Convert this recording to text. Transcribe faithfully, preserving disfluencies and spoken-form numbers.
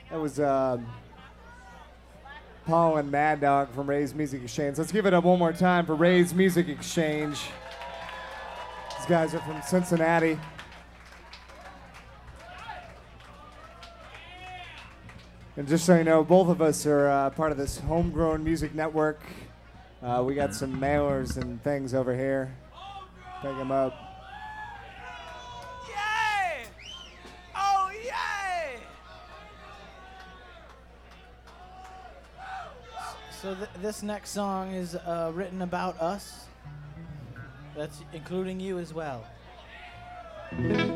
That was um, Paul and Mad Dog from Ray's Music Exchange. Let's give it up one more time for Ray's Music Exchange. These guys are from Cincinnati. And just so you know, both of us are uh, part of this homegrown music network. Uh, we got some mailers and things over here. Pick them up. Yay! Oh, yay! So th- this next song is uh, written about us. That's including you as well.